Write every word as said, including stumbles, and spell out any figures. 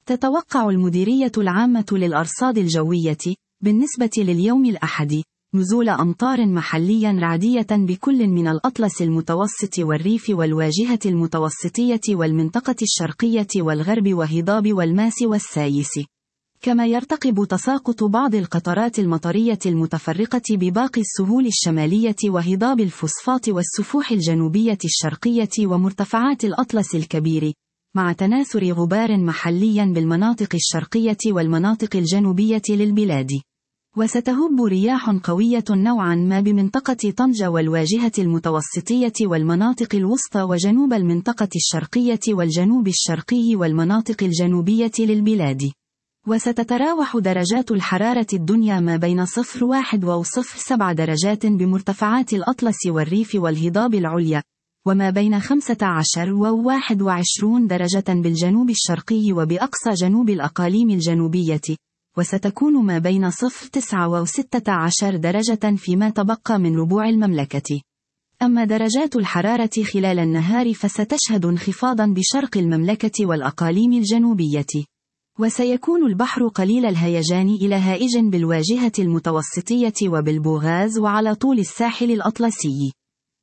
تتوقع المديرية العامة للأرصاد الجوية، بالنسبة لليوم الأحد، نزول أمطار محليا رعدية بكل من الأطلس المتوسط والريف والواجهة المتوسطية والمنطقة الشرقية والغرب وهضاب والماس والسايس. كما يرتقب تساقط بعض القطرات المطرية المتفرقة بباقي السهول الشمالية وهضاب الفسفاط والسفوح الجنوبية الشرقية ومرتفعات الأطلس الكبير، مع تناثر غبار محليا بالمناطق الشرقية والمناطق الجنوبية للبلاد. وستهب رياح قوية نوعا ما بمنطقة طنجة والواجهة المتوسطية والمناطق الوسطى وجنوب المنطقة الشرقية والجنوب الشرقي والمناطق الجنوبية للبلاد. وستتراوح درجات الحرارة الدنيا ما بين صفر واحد وصفر سبع درجات بمرتفعات الأطلس والريف والهضاب العليا، وما بين خمسة عشر وواحد وعشرون درجة بالجنوب الشرقي وبأقصى جنوب الأقاليم الجنوبية، وستكون ما بين صفر تسعة وستة عشر درجة فيما تبقى من ربوع المملكة. أما درجات الحرارة خلال النهار فستشهد انخفاضا بشرق المملكة والأقاليم الجنوبية. وسيكون البحر قليل الهيجان إلى هائج بالواجهة المتوسطية وبالبوغاز وعلى طول الساحل الأطلسي.